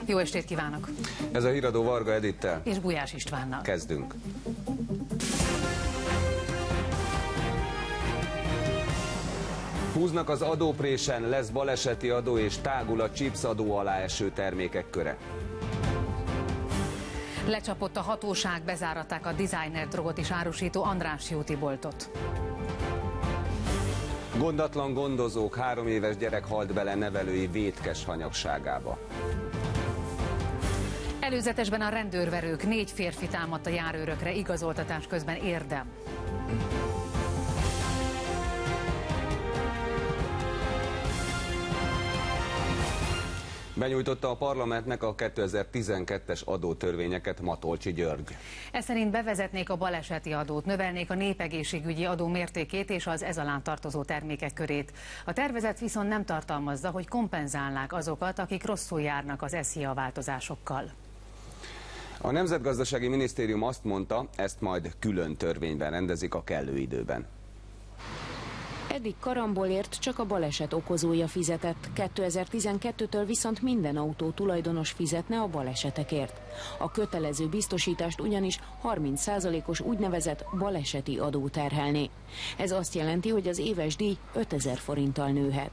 Jó estét kívánok! Ez a híradó Varga Edittel és Gulyás Istvánnal. Kezdünk. Húznak az adóprésen, lesz baleseti adó és tágul a chipsadó alá eső termékek köre. Lecsapott a hatóság, bezáratták a designer drogot is árusító András Jóti boltot. Gondatlan gondozók, 3 éves gyerek halt bele nevelői vétkes hanyagságába. Előzetesben a rendőrverők, 4 férfi támadt a járőrökre igazoltatás közben érdem. Benyújtotta a parlamentnek a 2012-es adótörvényeket Matolcsy György. Ez szerint bevezetnék a baleseti adót, növelnék a népegészségügyi adó mértékét és az ez alá tartozó termékek körét. A tervezet viszont nem tartalmazza, hogy kompenzálnák azokat, akik rosszul járnak az SZIA változásokkal. A Nemzetgazdasági Minisztérium azt mondta, ezt majd külön törvényben rendezik a kellő időben. Eddig karambolért csak a baleset okozója fizetett, 2012-től viszont minden autó tulajdonos fizetne a balesetekért. A kötelező biztosítást ugyanis 30%-os úgynevezett baleseti adó terhelné. Ez azt jelenti, hogy az éves díj 5000 forinttal nőhet.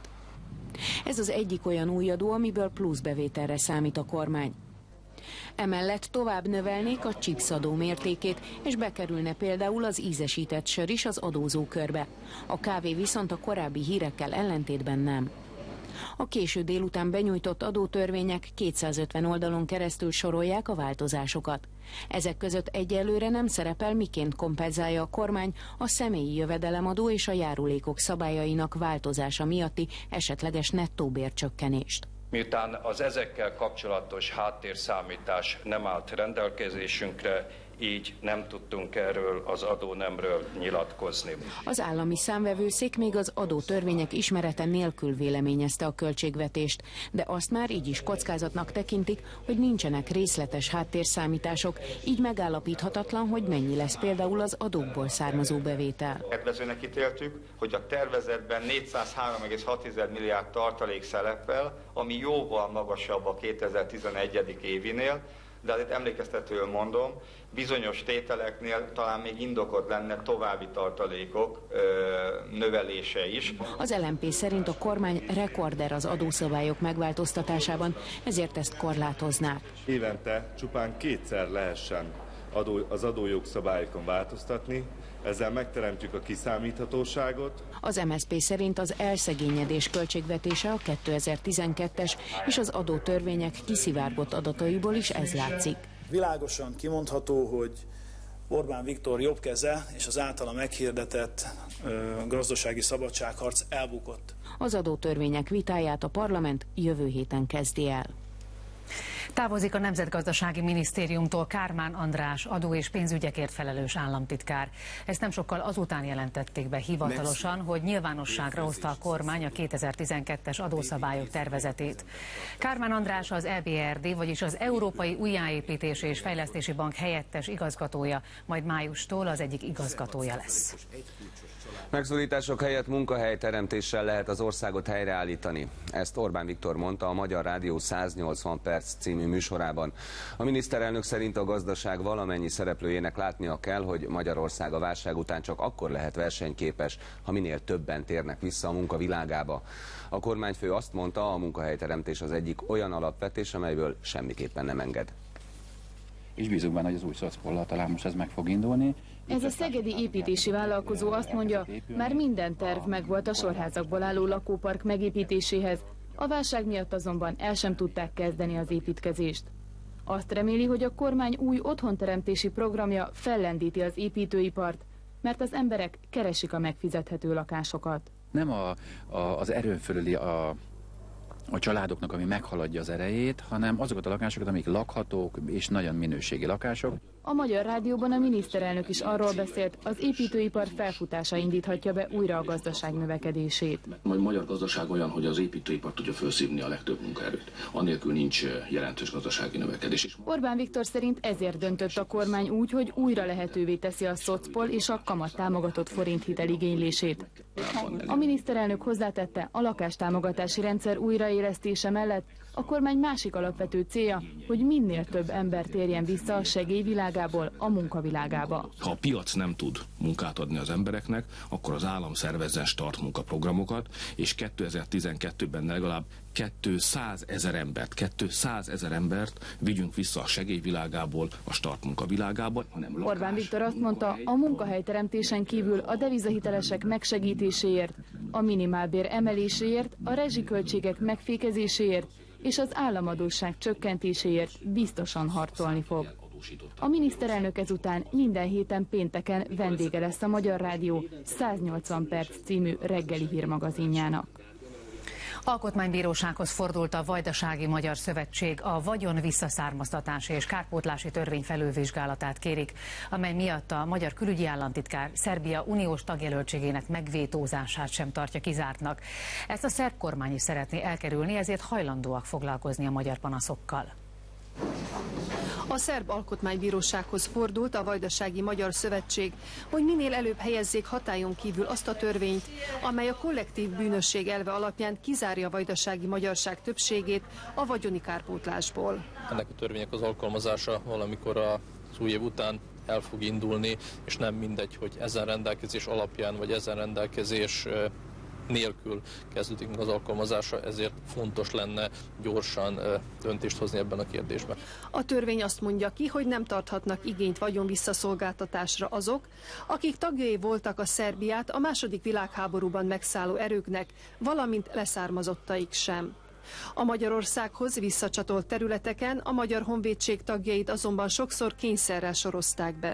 Ez az egyik olyan új adó, amiből plusz bevételre számít a kormány. Emellett tovább növelnék a chipsadó mértékét, és bekerülne például az ízesített sör is az adózókörbe. A kávé viszont a korábbi hírekkel ellentétben nem. A késő délután benyújtott adótörvények 250 oldalon keresztül sorolják a változásokat. Ezek között egyelőre nem szerepel, miként kompenzálja a kormány a személyi jövedelemadó és a járulékok szabályainak változása miatti esetleges nettó bércsökkenést. Miután az ezekkel kapcsolatos háttérszámítás nem állt rendelkezésünkre, így nem tudtunk erről az adónemről nyilatkozni. Az állami számvevőszék még az adótörvények ismerete nélkül véleményezte a költségvetést, de azt már így is kockázatnak tekintik, hogy nincsenek részletes háttérszámítások, így megállapíthatatlan, hogy mennyi lesz például az adókból származó bevétel. Kedvezőnek ítéltük, hogy a tervezetben 403,6 milliárd tartalék szerepel, ami jóval magasabb a 2011. évinél, de azért emlékeztetően mondom, bizonyos tételeknél talán még indokolt lenne további tartalékok növelése is. Az LMP szerint a kormány rekorder az adószabályok megváltoztatásában, ezért ezt korlátoznák. Évente csupán 2-szer lehessen az adójogszabályokon változtatni, ezzel megteremtjük a kiszámíthatóságot. Az MSZP szerint az elszegényedés költségvetése a 2012-es és az adótörvények kiszivárgott adataiból is ez látszik. Világosan kimondható, hogy Orbán Viktor jobb keze és az általa meghirdetett gazdasági szabadságharc elbukott. Az adótörvények vitáját a parlament jövő héten kezdi el. Távozik a Nemzetgazdasági Minisztériumtól Kármán András adó- és pénzügyekért felelős államtitkár. Ezt nem sokkal azután jelentették be hivatalosan, hogy nyilvánosságra hozta a kormány a 2012-es adószabályok tervezetét. Kármán András az EBRD, vagyis az Európai Újjáépítési és Fejlesztési Bank helyettes igazgatója, majd májustól az egyik igazgatója lesz. Megszorítások helyett munkahelyteremtéssel lehet az országot helyreállítani. Ezt Orbán Viktor mondta a Magyar Rádió 180 perc című műsorában. A miniszterelnök szerint a gazdaság valamennyi szereplőjének látnia kell, hogy Magyarország a válság után csak akkor lehet versenyképes, ha minél többen térnek vissza a munka világába. A kormányfő azt mondta, a munkahelyteremtés az egyik olyan alapvetés, amelyből semmiképpen nem enged. És bízunk benne, hogy az új szocpollal talán most ez meg fog indulni. Ez a szegedi építési vállalkozó azt mondja, már minden terv megvolt a sorházakból álló lakópark megépítéséhez, a válság miatt azonban el sem tudták kezdeni az építkezést. Azt reméli, hogy a kormány új otthonteremtési programja fellendíti az építőipart, mert az emberek keresik a megfizethető lakásokat. Nem az erőn fölüli a családoknak, ami meghaladja az erejét, hanem azokat a lakásokat, amik lakhatók és nagyon minőségi lakások. A Magyar Rádióban a miniszterelnök is arról beszélt, az építőipar felfutása indíthatja be újra a gazdaság növekedését. A magyar gazdaság olyan, hogy az építőipar tudja felszívni a legtöbb munkaerőt. Annélkül nincs jelentős gazdasági növekedés. Orbán Viktor szerint ezért döntött a kormány úgy, hogy újra lehetővé teszi a szocpol és a kamattámogatott forinthitel igénylését. A miniszterelnök hozzátette, a lakástámogatási rendszer újraélesztése mellett a kormány másik alapvető célja, hogy minél több ember térjen vissza a segélyvilágából a munkavilágába. Ha a piac nem tud munkát adni az embereknek, akkor az állam szervezzen startmunkaprogramokat, és 2012-ben legalább 200 000 embert vigyünk vissza a segélyvilágából a startmunkavilágába. Orbán Viktor azt mondta, a munkahelyteremtésen kívül a devizahitelesek megsegítéséért, a minimálbér emeléséért, a rezsiköltségek megfékezéséért és az államadósság csökkentéséért biztosan harcolni fog. A miniszterelnök ezután minden héten pénteken vendége lesz a Magyar Rádió 180 perc című reggeli hírmagazinjának. Alkotmánybírósághoz fordult a Vajdasági Magyar Szövetség, a vagyon visszaszármaztatási és kárpótlási törvény felülvizsgálatát kérik, amely miatt a magyar külügyi államtitkár Szerbia uniós tagjelöltségének megvétózását sem tartja kizártnak. Ezt a szerb kormány is szeretné elkerülni, ezért hajlandóak foglalkozni a magyar panaszokkal. A szerb alkotmánybírósághoz fordult a Vajdasági Magyar Szövetség, hogy minél előbb helyezzék hatályon kívül azt a törvényt, amely a kollektív bűnösség elve alapján kizárja a vajdasági magyarság többségét a vagyoni kárpótlásból. Ennek a törvények az alkalmazása valamikor az új év után el fog indulni, és nem mindegy, hogy ezen rendelkezés alapján vagy ezen rendelkezés nélkül kezdődik meg az alkalmazása, ezért fontos lenne gyorsan döntést hozni ebben a kérdésben. A törvény azt mondja ki, hogy nem tarthatnak igényt vagyonvisszaszolgáltatásra azok, akik tagjai voltak a Szerbiát a II. Világháborúban megszálló erőknek, valamint leszármazottaik sem. A Magyarországhoz visszacsatolt területeken a Magyar Honvédség tagjait azonban sokszor kényszerrel sorozták be.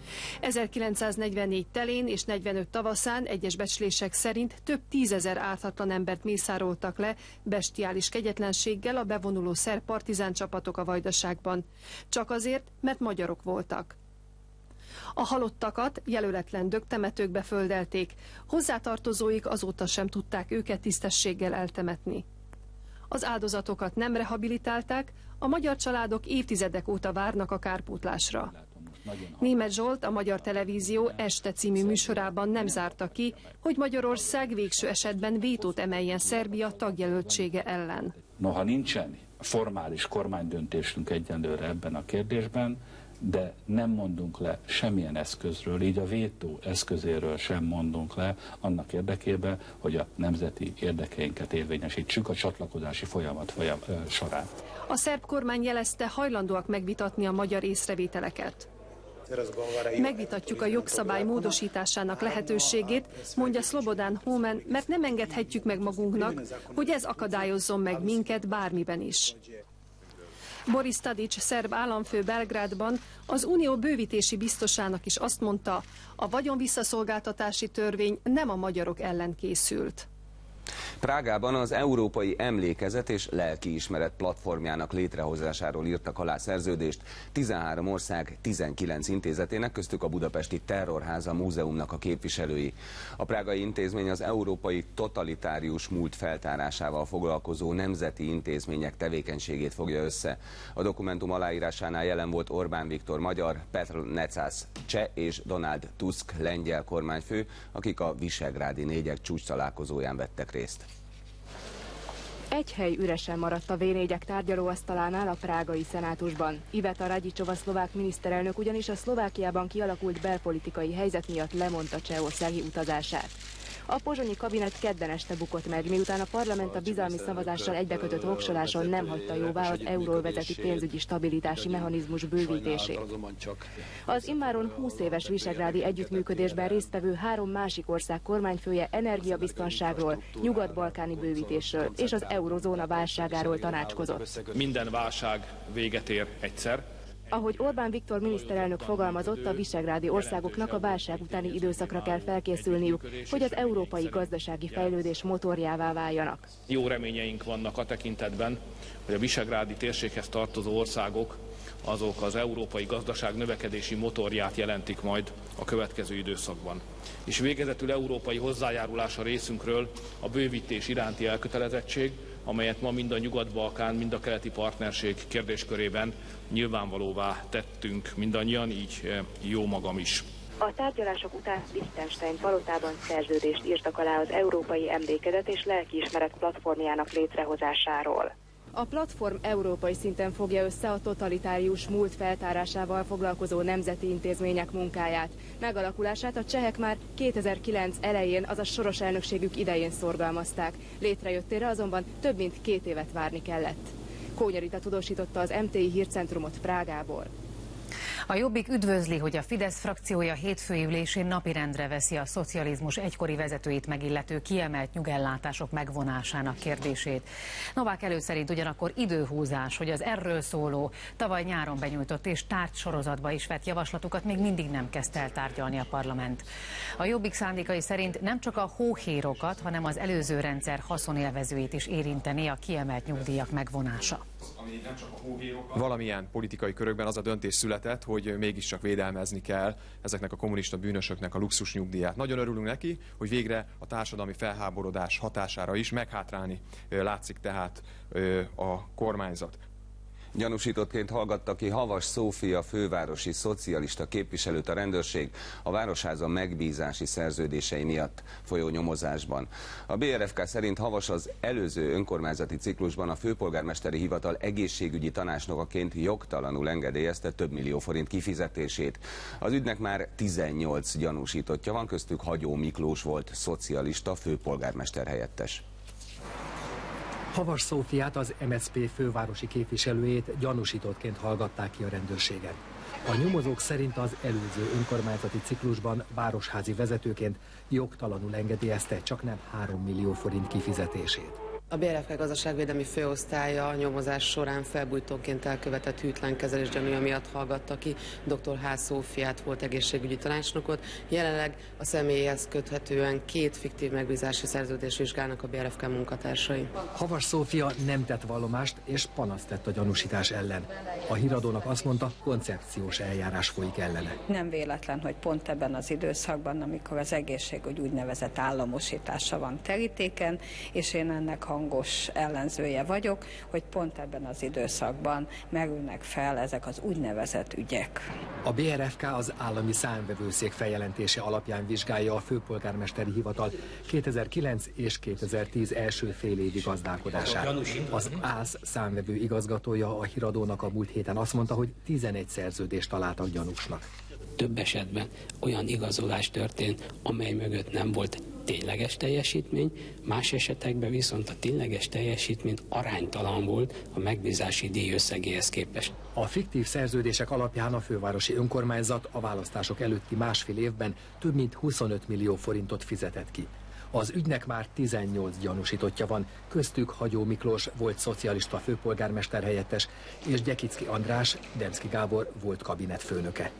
1944 telén és 45 tavaszán egyes becslések szerint több tízezer ártatlan embert mészároltak le bestiális kegyetlenséggel a bevonuló szerb partizán csapatok a Vajdaságban, csak azért, mert magyarok voltak. A halottakat jelöletlen dögtemetőkbe földelték, hozzátartozóik azóta sem tudták őket tisztességgel eltemetni. Az áldozatokat nem rehabilitálták, a magyar családok évtizedek óta várnak a kárpótlásra. Németh Zsolt, a Magyar Televízió Este című műsorában nem zárta ki, hogy Magyarország végső esetben vétót emeljen Szerbia tagjelöltsége ellen. Noha nincsen formális kormánydöntésünk egyenlőre ebben a kérdésben, de nem mondunk le semmilyen eszközről, így a vétó eszközéről sem mondunk le annak érdekében, hogy a nemzeti érdekeinket érvényesítsük a csatlakozási folyamat során. A szerb kormány jelezte, hajlandóak megvitatni a magyar észrevételeket. Megvitatjuk a jogszabály módosításának lehetőségét, mondja Slobodan Homen, mert nem engedhetjük meg magunknak, hogy ez akadályozzon meg minket bármiben is. Boris Tadić, szerb államfő Belgrádban az unió bővítési biztosának is azt mondta, a vagyonvisszaszolgáltatási törvény nem a magyarok ellen készült. Prágában az Európai Emlékezet és Lelkiismeret platformjának létrehozásáról írtak alá szerződést 13 ország 19 intézetének, köztük a budapesti Terrorháza Múzeumnak a képviselői. A prágai intézmény az európai totalitárius múlt feltárásával foglalkozó nemzeti intézmények tevékenységét fogja össze. A dokumentum aláírásánál jelen volt Orbán Viktor magyar, Petr Necas cseh és Donald Tusk lengyel kormányfő, akik a visegrádi négyek csúcstalálkozóján vettek részt. Egy hely üresen maradt a V4-ek tárgyalóasztalánál a prágai szenátusban. Iveta Radičová szlovák miniszterelnök ugyanis a Szlovákiában kialakult belpolitikai helyzet miatt lemondta csehországi utazását. A pozsonyi kabinet kedden este bukott meg, miután a parlament a bizalmi szavazással egybekötött voksoláson nem hagyta jóvá az euróvezeti pénzügyi stabilitási mechanizmus bővítését. Az immáron 20 éves visegrádi együttműködésben résztvevő 3 másik ország kormányfője energiabiztonságról, nyugat-balkáni bővítésről és az eurozóna válságáról tanácskozott. Minden válság véget ér egyszer. Ahogy Orbán Viktor miniszterelnök fogalmazott, a visegrádi országoknak a válság utáni időszakra kell felkészülniük, hogy az európai gazdasági fejlődés motorjává váljanak. Jó reményeink vannak a tekintetben, hogy a visegrádi térséghez tartozó országok azok az európai gazdaság növekedési motorját jelentik majd a következő időszakban. És végezetül európai hozzájárulás a részünkről a bővítés iránti elkötelezettség, amelyet ma mind a Nyugat-Balkán, mind a keleti partnerség kérdéskörében nyilvánvalóvá tettünk mindannyian, így jó magam is. A tárgyalások után Liechtenstein palotában szerződést írtak alá az Európai Emlékezet és Lelkiismeret platformjának létrehozásáról. A platform európai szinten fogja össze a totalitárius múlt feltárásával foglalkozó nemzeti intézmények munkáját. Megalakulását a csehek már 2009 elején, azaz soros elnökségük idején szorgalmazták. Létrejöttére azonban több mint 2 évet várni kellett. Kónya Rita tudósította az MTI hírcentrumot Prágából. A Jobbik üdvözli, hogy a Fidesz frakciója hétfői ülésén napirendre veszi a szocializmus egykori vezetőit megillető kiemelt nyugellátások megvonásának kérdését. Novák Előd szerint ugyanakkor időhúzás, hogy az erről szóló, tavaly nyáron benyújtott és tárgy sorozatba is vett javaslatukat még mindig nem kezdte el tárgyalni a parlament. A Jobbik szándékai szerint nem csak a hóhérokat, hanem az előző rendszer haszonélvezőit is érinteni a kiemelt nyugdíjak megvonása. Valamilyen politikai körökben az a döntés született, hogy mégiscsak védelmezni kell ezeknek a kommunista bűnösöknek a luxus nyugdíját. Nagyon örülünk neki, hogy végre a társadalmi felháborodás hatására is meghátrálni látszik tehát a kormányzat. Gyanúsítottként hallgatta ki Havas Szófia fővárosi szocialista képviselőt a rendőrség a Városháza megbízási szerződései miatt folyó nyomozásban. A BRFK szerint Havas az előző önkormányzati ciklusban a főpolgármesteri hivatal egészségügyi tanácsnokaként jogtalanul engedélyezte több millió forint kifizetését. Az ügynek már 18 gyanúsítottja van, köztük Hagyó Miklós volt szocialista főpolgármester helyettes. Havas Szófiát, az MSZP fővárosi képviselőjét gyanúsítottként hallgatták ki a rendőrségen. A nyomozók szerint az előző önkormányzati ciklusban városházi vezetőként jogtalanul engedélyezte csaknem 3 millió forint kifizetését. A BRFK gazdaságvédelmi főosztálya a nyomozás során felbújtóként elkövetett hűtlen kezelés gyanúja miatt hallgatta ki dr. H. Szófiát, volt egészségügyi tanácsnokot. Jelenleg a személyhez köthetően 2 fiktív megbízási szerződést vizsgálnak a BRFK munkatársai. Havas Szófia nem tett vallomást és panaszt tett a gyanúsítás ellen. A híradónak azt mondta, koncepciós eljárás folyik ellene. Nem véletlen, hogy pont ebben az időszakban, amikor az egészségügy úgynevezett államosítása van terítéken, és én ennek hangos ellenzője vagyok, hogy pont ebben az időszakban merülnek fel ezek az úgynevezett ügyek. A BRFK az állami számvevőszék feljelentése alapján vizsgálja a főpolgármesteri hivatal 2009 és 2010 első félévi gazdálkodását. Az ÁSZ számvevő igazgatója a híradónak a múlt héten azt mondta, hogy 11 szerződést találtak gyanúsnak. Több esetben olyan igazolás történt, amely mögött nem volt tényleges teljesítmény, más esetekben viszont a tényleges teljesítmény aránytalan volt a megbízási díj összegéhez képest. A fiktív szerződések alapján a fővárosi önkormányzat a választások előtti másfél évben több mint 25 millió forintot fizetett ki. Az ügynek már 18 gyanúsítottja van, köztük Hagyó Miklós, volt szocialista főpolgármester helyettes, és Gyekicki András, Demszky Gábor volt kabinetfőnöke.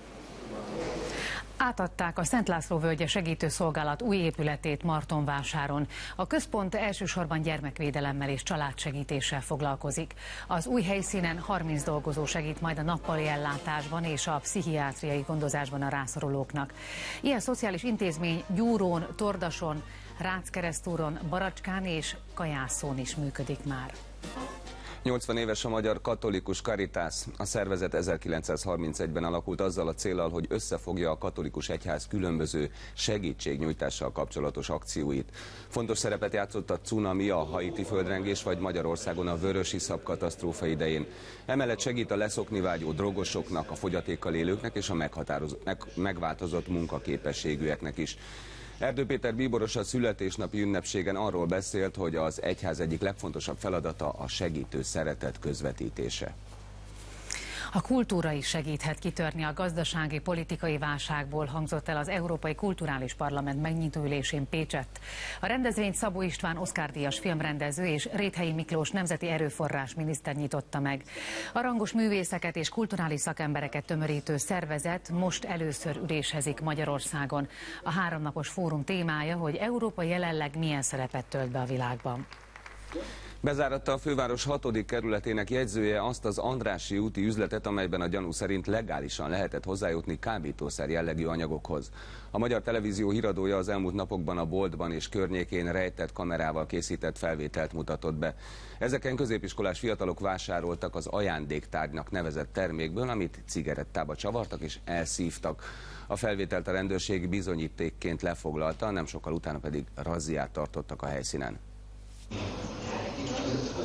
Átadták a Szent László völgye segítőszolgálat új épületét Martonvásáron. A központ elsősorban gyermekvédelemmel és családsegítéssel foglalkozik. Az új helyszínen 30 dolgozó segít majd a nappali ellátásban és a pszichiátriai gondozásban a rászorulóknak. Ilyen szociális intézmény Gyúrón, Tordason, Ráckeresztúron, Baracskán és Kajászón is működik már. 80 éves a Magyar Katolikus Caritas. A szervezet 1931-ben alakult azzal a céllal, hogy összefogja a katolikus egyház különböző segítségnyújtással kapcsolatos akcióit. Fontos szerepet játszott a cunami, a haiti földrengés vagy Magyarországon a vörösiszap katasztrófa idején. Emellett segít a leszokni vágyó drogosoknak, a fogyatékkal élőknek és a megváltozott munkaképességűeknek is. Erdő Péter bíboros a születésnapi ünnepségen arról beszélt, hogy az egyház egyik legfontosabb feladata a segítő szeretet közvetítése. A kultúra is segíthet kitörni a gazdasági politikai válságból, hangzott el az Európai Kulturális Parlament megnyitó ülésén Pécsett. A rendezvényt Szabó István Oscar-díjas filmrendező és Réthelyi Miklós nemzeti erőforrás miniszter nyitotta meg. A rangos művészeket és kulturális szakembereket tömörítő szervezet most először ülésezik Magyarországon. A 3 napos fórum témája, hogy Európa jelenleg milyen szerepet tölt be a világban. Bezáratta a főváros 6. kerületének jegyzője azt az Andrássy úti üzletet, amelyben a gyanú szerint legálisan lehetett hozzájutni kábítószer jellegű anyagokhoz. A Magyar Televízió híradója az elmúlt napokban a boltban és környékén rejtett kamerával készített felvételt mutatott be. Ezeken középiskolás fiatalok vásároltak az ajándéktárgynak nevezett termékből, amit cigarettába csavartak és elszívtak. A felvételt a rendőrség bizonyítékként lefoglalta, nem sokkal utána pedig razziát tartottak a helyszínen.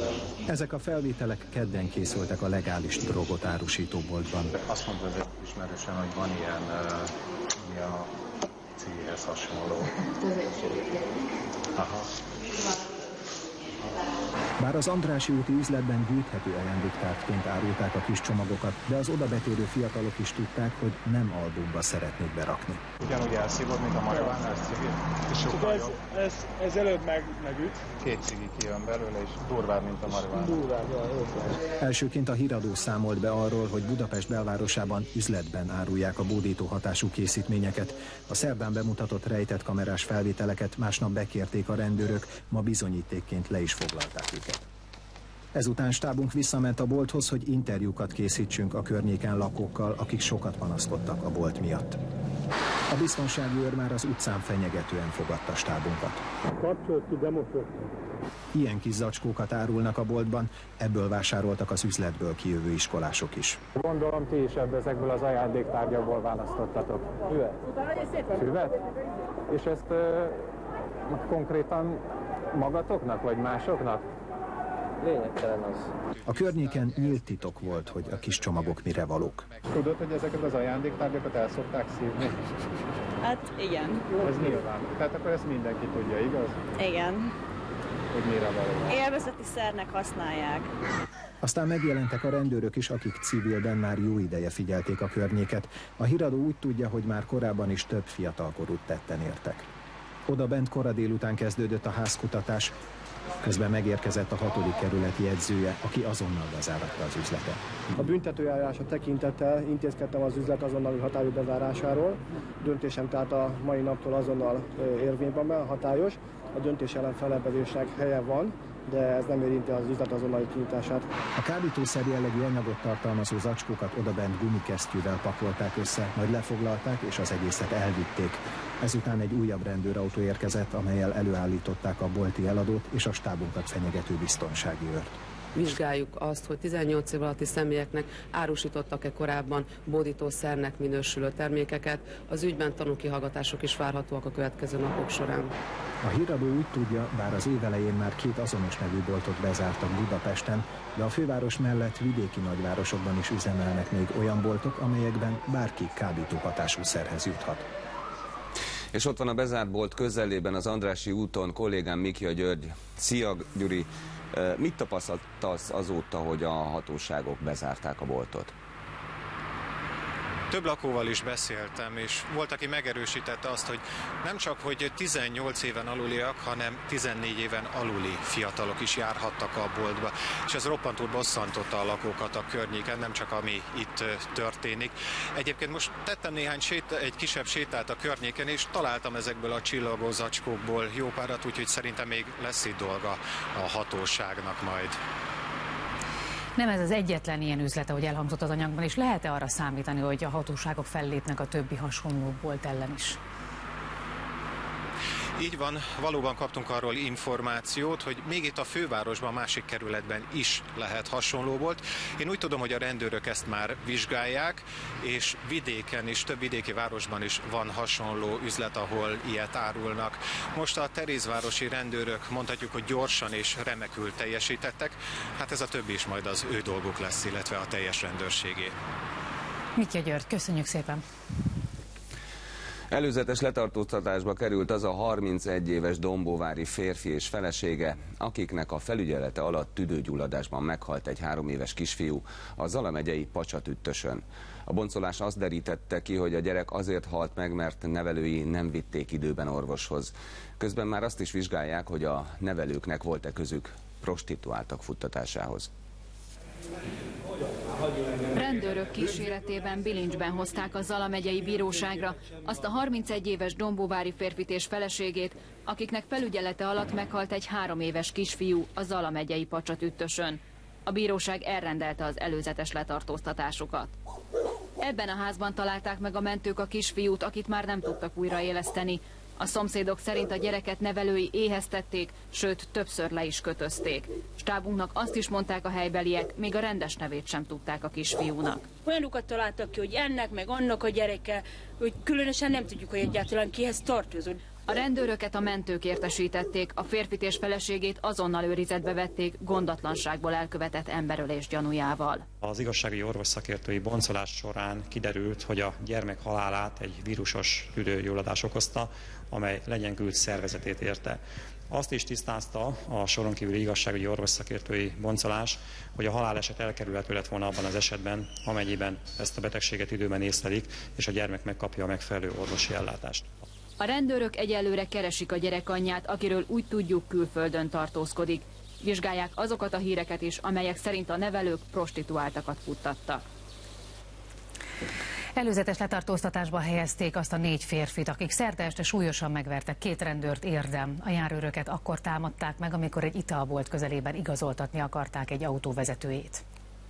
Ezek a felvételek kedden készültek a legális drogot árusító boltban. Azt mondta az ismerősen, hogy van ilyen, mi a céghez hasonló. Aha. Bár az Andrássy úti üzletben gyűjthető ajándéktárgyként árulták a kis csomagokat, de az odabetérő fiatalok is tudták, hogy nem albumba szeretnék berakni. Ugyanúgy elszívod, mint a marihuánás cigit? Csak ez előbb megüt. 2 cigi kijön belőle, és durvább, mint a marihuánás. Durvább, Elsőként a híradó számolt be arról, hogy Budapest belvárosában üzletben árulják a bódító hatású készítményeket. A szerdán bemutatott rejtett kamerás felvételeket másnap bekérték a rendőrök, ma bizonyítékként le is foglalták őket. Ezután stábunk visszament a bolthoz, hogy interjúkat készítsünk a környéken lakókkal, akik sokat panaszkodtak a bolt miatt. A biztonsági őr már az utcán fenyegetően fogadta stábunkat. Kapcsolt ki, demofört. Ilyen kis zacskókat árulnak a boltban, ebből vásároltak az üzletből kijövő iskolások is. Gondolom, ti is ezekből az ajándéktárgyakból választottatok. Füvet? És ezt konkrétan magatoknak, vagy másoknak? Lényegtelen az. A környéken nyílt titok volt, hogy a kis csomagok mire valók. Tudod, hogy ezeket az ajándéktárgyakat el szokták szívni? Hát igen. Ez nyilván. Tehát akkor ezt mindenki tudja, igaz? Igen. Hogy mire való. Élvezeti szernek használják. Aztán megjelentek a rendőrök is, akik civilben már jó ideje figyelték a környéket. A híradó úgy tudja, hogy már korábban is több fiatalkorút tetten értek. Oda bent kora délután kezdődött a házkutatás, közben megérkezett a 6. kerületi edzője, aki azonnal bezáratta az üzletet. A büntetőjárásra tekintettel intézkedtem az üzlet azonnali hatályú bezárásáról. Döntésem tehát a mai naptól azonnal érvényben van, hatályos. A döntés ellen fellebezésnek helye van, de ez nem érinti az üzlet azonnali kinyitását. A kábítószer jellegű anyagot tartalmazó zacskókat odabent gumikesztyűvel pakolták össze, majd lefoglalták és az egészet elvitték. Ezután egy újabb rendőrautó érkezett, amellyel előállították a bolti eladót és a stábunkat fenyegető biztonsági őrt. Vizsgáljuk azt, hogy 18 év alatti személyeknek árusítottak-e korábban bódítószernek minősülő termékeket. Az ügyben tanúkihallgatások is várhatóak a következő napok során. A híradó úgy tudja, bár az év elején már 2 azonos nevű boltot bezártak Budapesten, de a főváros mellett vidéki nagyvárosokban is üzemelnek még olyan boltok, amelyekben bárki kábító hatású szerhez juthat. És ott van a bezárt bolt közelében az Andrássy úton kollégám Mikja György. Szia, Gyuri! Mit tapasztalsz azóta, hogy a hatóságok bezárták a boltot? Több lakóval is beszéltem, és volt, aki megerősítette azt, hogy nem csak, hogy 18 éven aluliak, hanem 14 éven aluli fiatalok is járhattak a boltba. És ez roppantúl bosszantotta a lakókat a környéken, nem csak ami itt történik. Egyébként most tettem egy kisebb sétát a környéken, és találtam ezekből a csillagó zacskókból jó párat, úgyhogy szerintem még lesz itt dolga a hatóságnak majd. Nem ez az egyetlen ilyen üzlet, ahogy elhangzott az anyagban, és lehet-e arra számítani, hogy a hatóságok fellépnek a többi hasonló bolt ellen is? Így van, valóban kaptunk arról információt, hogy még itt a fővárosban, másik kerületben is lehet hasonló volt. Én úgy tudom, hogy a rendőrök ezt már vizsgálják, és vidéken is, több vidéki városban is van hasonló üzlet, ahol ilyet árulnak. Most a terézvárosi rendőrök mondhatjuk, hogy gyorsan és remekül teljesítettek. Hát ez a többi is majd az ő dolguk lesz, illetve a teljes rendőrségé. Mikja György, köszönjük szépen! Előzetes letartóztatásba került az a 31 éves dombóvári férfi és felesége, akiknek a felügyelete alatt tüdőgyulladásban meghalt egy 3 éves kisfiú a Zala megyei Pacsatüttösön. A boncolás azt derítette ki, hogy a gyerek azért halt meg, mert nevelői nem vitték időben orvoshoz. Közben már azt is vizsgálják, hogy a nevelőknek volt-e közük prostituáltak futtatásához. Rendőrök kíséretében bilincsben hozták a Zala megyei bíróságra azt a 31 éves dombóvári férfit és feleségét, akiknek felügyelete alatt meghalt egy 3 éves kisfiú a Zala megyei Pacsatüttösön. A bíróság elrendelte az előzetes letartóztatásukat. Ebben a házban találták meg a mentők a kisfiút, akit már nem tudtak újraéleszteni. A szomszédok szerint a gyereket nevelői éheztették, sőt többször le is kötözték. Stábunknak azt is mondták a helybeliek, még a rendes nevét sem tudták a kisfiúnak. Olyanokat találtak ki, hogy ennek meg annak a gyereke, hogy különösen nem tudjuk, hogy egyáltalán kihez tartozott. A rendőröket a mentők értesítették, a férfit és feleségét azonnal őrizetbe vették gondatlanságból elkövetett emberölés gyanújával. Az igazságügyi orvos szakértői boncolás során kiderült, hogy a gyermek halálát egy vírusos tüdőgyulladás okozta, amely legyenkült szervezetét érte. Azt is tisztázta a soron kívüli igazságügyi orvos szakértői boncolás, hogy a haláleset elkerülhető lett volna abban az esetben, amennyiben ezt a betegséget időben észlelik, és a gyermek megkapja a megfelelő orvosi ellátást. A rendőrök egyelőre keresik a gyerek anyját, akiről úgy tudjuk, külföldön tartózkodik. Vizsgálják azokat a híreket is, amelyek szerint a nevelők prostituáltakat futtattak. Előzetes letartóztatásba helyezték azt a 4 férfit, akik szerda este súlyosan megvertek 2 rendőrt érdem. A járőröket akkor támadták meg, amikor egy italbolt közelében igazoltatni akarták egy autó vezetőjét.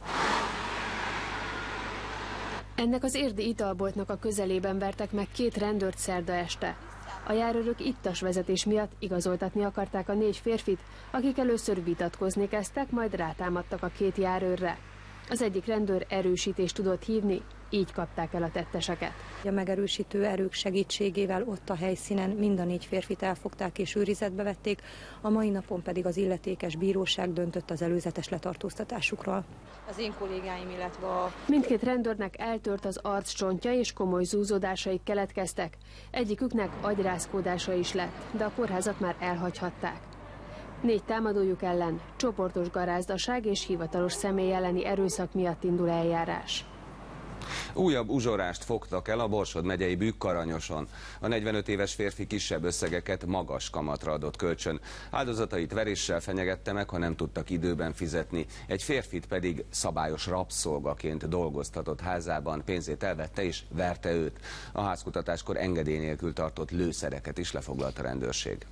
Ennek az érdi italboltnak a közelében vertek meg 2 rendőrt szerda este. A járőrök ittas vezetés miatt igazoltatni akarták a 4 férfit, akik először vitatkozni kezdtek, majd rátámadtak a 2 járőrre. Az egyik rendőr erősítést tudott hívni, így kapták el a tetteseket. A megerősítő erők segítségével ott a helyszínen mind a 4 férfit elfogták és őrizetbe vették, a mai napon pedig az illetékes bíróság döntött az előzetes letartóztatásukról. Az én kollégáim, illetve mindkét rendőrnek eltört az arccsontja és komoly zúzódásaik keletkeztek. Egyiküknek agyrázkódása is lett, de a kórházat már elhagyhatták. 4 támadójuk ellen csoportos garázdaság és hivatalos személy elleni erőszak miatt indul eljárás. Újabb uzsorást fogtak el a Borsod megyei Bükk-Aranyoson. A 45 éves férfi kisebb összegeket magas kamatra adott kölcsön. Áldozatait veréssel fenyegette meg, ha nem tudtak időben fizetni. Egy férfit pedig szabályos rabszolgaként dolgoztatott házában, pénzét elvette és verte őt. A házkutatáskor engedély nélkül tartott lőszereket is lefoglalt a rendőrség.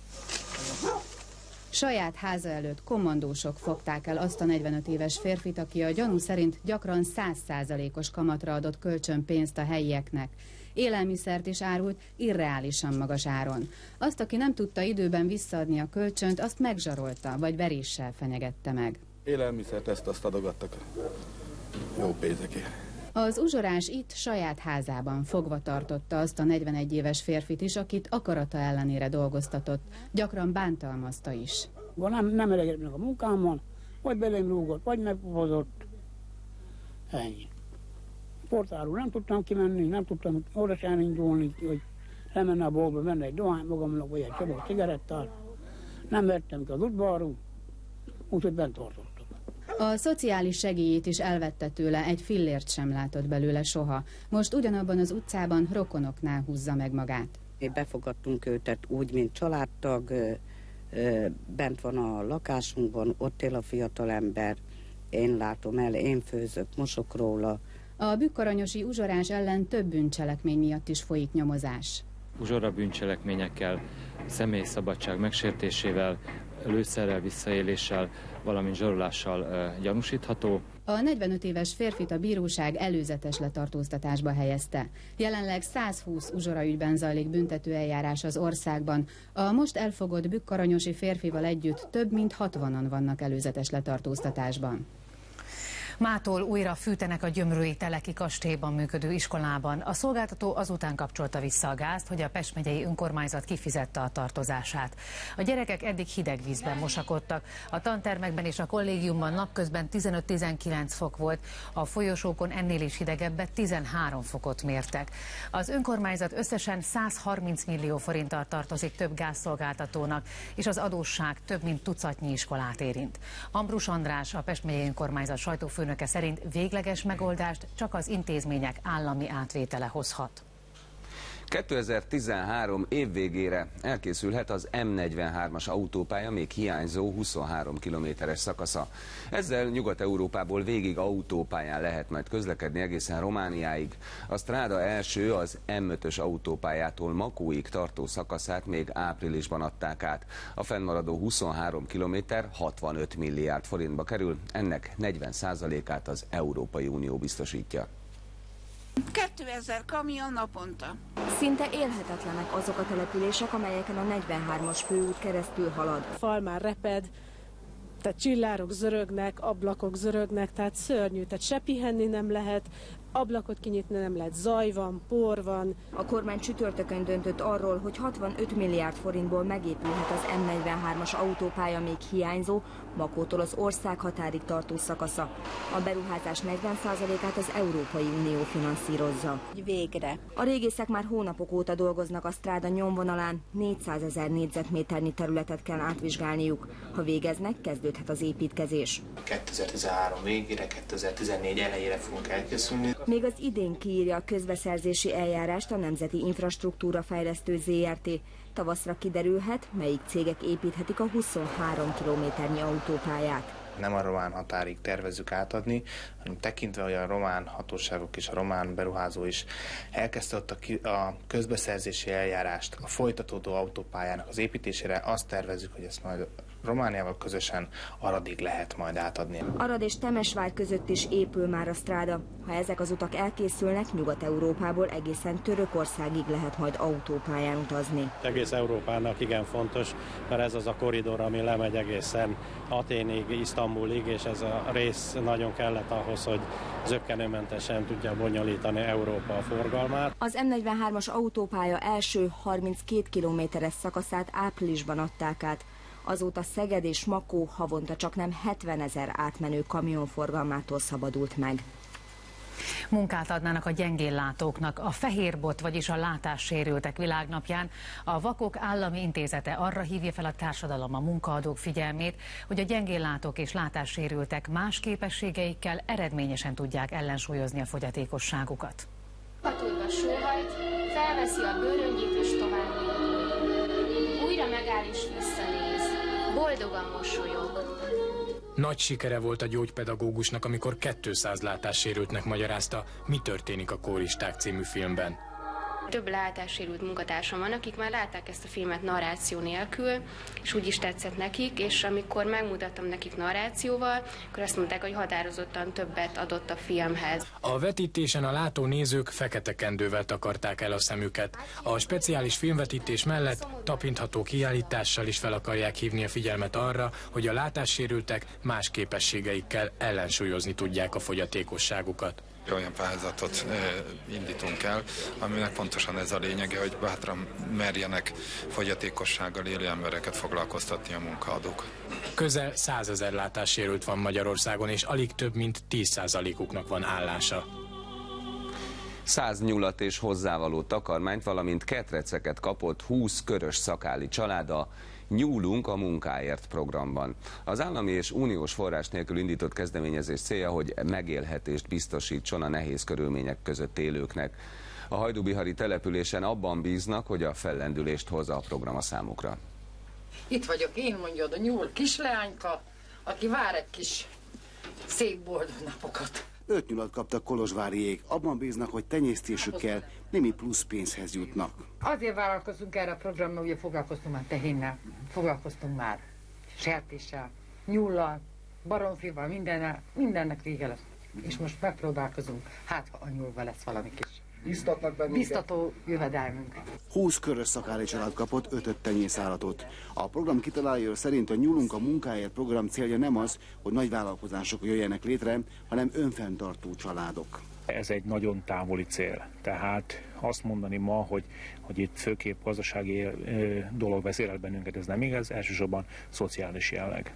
Saját háza előtt kommandósok fogták el azt a 45 éves férfit, aki a gyanú szerint gyakran 100%-os kamatra adott kölcsönpénzt a helyieknek. Élelmiszert is árult irreálisan magas áron. Azt, aki nem tudta időben visszaadni a kölcsönt, azt megzsarolta, vagy veréssel fenyegette meg. Élelmiszert ezt-azt adogattak jó pénzekért. Az uzsorás itt saját házában fogva tartotta azt a 41 éves férfit is, akit akarata ellenére dolgoztatott. Gyakran bántalmazta is. Nem elegedett meg a munkámmal, vagy belém rúgott, vagy meghozott. Ennyi. Portáról nem tudtam kimenni, nem tudtam oda sem indulni, hogy lemenne a boltba, menne egy dohány magamnak, vagy egy csomó cigarettát. Nem vettem ki az udvarról, úgyhogy bent tartottam. A szociális segélyét is elvette tőle, egy fillért sem látott belőle soha. Most ugyanabban az utcában rokonoknál húzza meg magát. Befogadtunk őt úgy, mint családtag, bent van a lakásunkban, ott él a fiatalember, én látom el, én főzök, mosok róla. A bükk-aranyosi uzsorás ellen több bűncselekmény miatt is folyik nyomozás. Uzsora bűncselekményekkel, személyszabadság megsértésével, lőszerrel visszaéléssel, valamint zsarolással gyanúsítható. A 45 éves férfit a bíróság előzetes letartóztatásba helyezte. Jelenleg 120 uzsoraügyben zajlik büntetőeljárás az országban. A most elfogott bükk-aranyosi férfival együtt több mint 60-an vannak előzetes letartóztatásban. Mától újra fűtenek a gyömrői Teleki kastélyban működő iskolában. A szolgáltató azután kapcsolta vissza a gázt, hogy a Pest megyei önkormányzat kifizette a tartozását. A gyerekek eddig hideg vízben mosakodtak. A tantermekben és a kollégiumban napközben 15-19 fok volt, a folyosókon ennél is hidegebbet 13 fokot mértek. Az önkormányzat összesen 130 millió forinttal tartozik több gázszolgáltatónak, és az adósság több mint tucatnyi iskolát érint. Ambrus András, a Pest megyei önkormányzat sajtófőnöke szerint végleges megoldást csak az intézmények állami átvétele hozhat. 2013 év végére elkészülhet az M43-as autópálya még hiányzó 23 kilométeres szakasza. Ezzel Nyugat-Európából végig autópályán lehet majd közlekedni egészen Romániáig. A Stráda első, az M5-ös autópályától Makóig tartó szakaszát még áprilisban adták át. A fennmaradó 23 kilométer 65 milliárd forintba kerül, ennek 40%-át az Európai Unió biztosítja. 2000 kamion naponta. Szinte élhetetlenek azok a települések, amelyeken a 43-as főút keresztül halad. A fal már reped, tehát csillárok zörögnek, ablakok zörögnek, tehát szörnyű, tehát se pihenni nem lehet, ablakot kinyitni nem lehet, zaj van, por van. A kormány csütörtökön döntött arról, hogy 65 milliárd forintból megépülhet az M43-as autópálya még hiányzó, Makótól az ország határig tartó szakasza. A beruházás 40%-át az Európai Unió finanszírozza. Végre. A régészek már hónapok óta dolgoznak a stráda nyomvonalán, 400 000 négyzetméternyi területet kell átvizsgálniuk. Ha végeznek, kezdődhet az építkezés. 2013 végére, 2014 elejére fogunk elkészülni. Még az idén kiírja a közbeszerzési eljárást a Nemzeti Infrastruktúra Fejlesztő ZRT. Tavaszra kiderülhet, melyik cégek építhetik a 23 kilométernyi autópályát. Nem a román határig tervezzük átadni, hanem tekintve, hogy a román hatóságok és a román beruházó is elkezdte ott a közbeszerzési eljárást a folytatódó autópályának az építésére, azt tervezzük, hogy ezt majd Romániával közösen Aradig lehet majd átadni. Arad és Temesvár között is épül már a stráda. Ha ezek az utak elkészülnek, Nyugat-Európából egészen Törökországig lehet majd autópályán utazni. Egész Európának igen fontos, mert ez az a korridor, ami lemegy egészen Athénig, Isztambulig, és ez a rész nagyon kellett ahhoz, hogy zökkenőmentesen tudja bonyolítani Európa a forgalmát. Az M43-as autópálya első 32 kilométeres szakaszát áprilisban adták át. Azóta Szeged és Makó havonta csaknem 70 000 átmenő kamion forgalmától szabadult meg. Munkát adnának a gyengéllátóknak. A Fehérbot, vagyis a látássérültek világnapján a Vakok Állami Intézete arra hívja fel a társadalom, a munkaadók figyelmét, hogy a gyengéllátók és látássérültek más képességeikkel eredményesen tudják ellensúlyozni a fogyatékosságukat. Patulva sóhajt, felveszi a bőröngyét és tovább indul. Újra megáll és visszanéz. Boldogan mosolyog. Nagy sikere volt a gyógypedagógusnak, amikor 200 látássérültnek magyarázta, mi történik a Kóristák című filmben. Több látássérült munkatársam van, akik már látták ezt a filmet narráció nélkül, és úgy is tetszett nekik, és amikor megmutattam nekik narrációval, akkor azt mondták, hogy határozottan többet adott a filmhez. A vetítésen a látó nézők fekete kendővel takarták el a szemüket. A speciális filmvetítés mellett tapintható kiállítással is fel akarják hívni a figyelmet arra, hogy a látássérültek más képességeikkel ellensúlyozni tudják a fogyatékosságukat. Olyan pályázatot indítunk el, aminek pontosan ez a lényege, hogy bátran merjenek fogyatékossággal élő embereket foglalkoztatni a munkaadók. Közel 100 000 látássérült van Magyarországon, és alig több mint 10%-uknak van állása. 100 nyulat és hozzávaló takarmányt, valamint ketreceket kapott 20 körös szakáli család a Nyúlunk a munkáért programban. Az állami és uniós forrás nélkül indított kezdeményezés célja, hogy megélhetést biztosítson a nehéz körülmények között élőknek. A hajdúbihari településen abban bíznak, hogy a fellendülést hozza a program a számukra. Itt vagyok én, mondja a nyúl kisleányka, aki vár egy kis szép boldog napokat. 5 nyulat kaptak kolozsváriék, abban bíznak, hogy tenyésztésükkel némi plusz pénzhez jutnak. Azért vállalkozunk erre a programra, ugye foglalkoztunk már tehénnel, foglalkoztunk már sertéssel, nyúllal, baromfival, mindennek vége lesz. És most megpróbálkozunk, hát ha a nyúlva lesz valami kis biztató jövedelmünk. 20 körös szakáli család kapott 5 tenyészállatot. A program kitalálója szerint a Nyúlunk a munkáért program célja nem az, hogy nagy vállalkozások jöjjenek létre, hanem önfenntartó családok. Ez egy nagyon távoli cél, tehát azt mondani ma, hogy itt főképp gazdasági dolog vezérel bennünket, ez nem igaz, elsősorban szociális jelleg.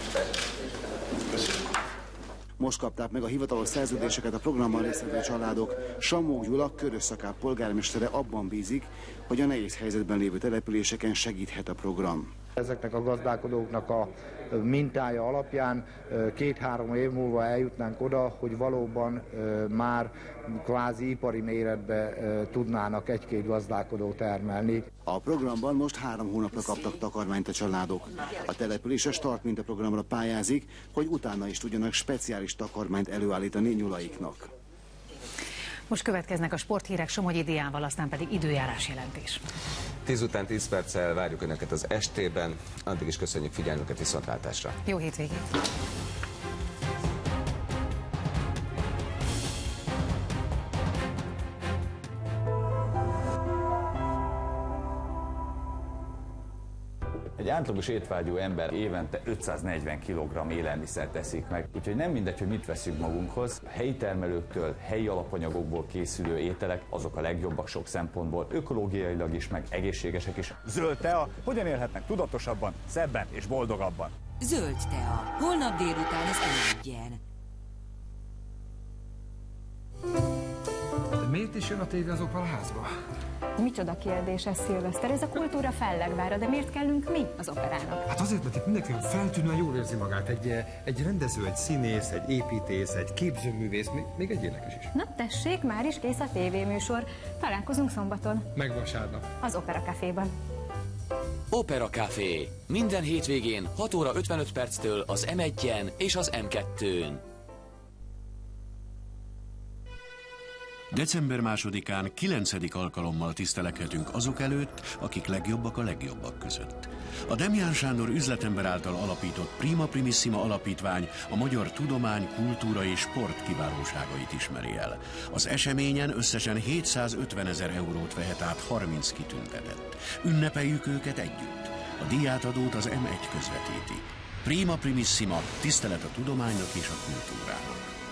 Most kapták meg a hivatalos szerződéseket a programban résztvevő családok. Sammó Gyula, körös szakály polgármestere abban bízik, hogy a nehéz helyzetben lévő településeken segíthet a program. Ezeknek a gazdálkodóknak a mintája alapján 2-3 év múlva eljutnánk oda, hogy valóban már kvázi ipari méretbe tudnának 1-2 gazdálkodó termelni. A programban most 3 hónapra kaptak takarmányt a családok. A település a Start mintaprogramra pályázik, hogy utána is tudjanak speciális takarmányt előállítani nyulaiknak. Most következnek a sporthírek Somogyi Diával, aztán pedig időjárás jelentés. 10 után 10 perccel várjuk Önöket az estében, addig is köszönjük figyelmüket, viszontlátásra. Jó hétvégét! Egy Egy átlagos étvágyú ember évente 540 kg élelmiszert teszik meg, úgyhogy nem mindegy, hogy mit veszünk magunkhoz. A helyi termelőktől, helyi alapanyagokból készülő ételek azok a legjobbak sok szempontból, ökológiailag is, meg egészségesek is. Zöld tea, hogyan élhetnek tudatosabban, szebben és boldogabban? Zöld tea. Holnap délután az M1-en. Miért is jön a tévé az operaházba? Micsoda kérdés ez, Szilveszter? Ez a kultúra fellegvára, de miért kellünk mi az operának? Hát azért, mert itt mindenki feltűnően jól érzi magát. Egy rendező, egy színész, egy építész, egy képzőművész, még egy énekes is. Na tessék, már is kész a tévéműsor. Találkozunk szombaton. Meg vasárnap. Az Opera Caféban. Opera Café. Minden hétvégén 6 óra 55 perctől az M1-en és az M2-n. December 2-án 9. alkalommal tisztelekhetünk azok előtt, akik legjobbak a legjobbak között. A Demján Sándor üzletember által alapított Prima Primissima alapítvány a magyar tudomány, kultúra és sport kiválóságait ismeri el. Az eseményen összesen 750 000 eurót vehet át 30 kitüntetett. Ünnepeljük őket együtt. A díjátadót az M1 közvetíti. Prima Primissima, tisztelet a tudománynak és a kultúrának.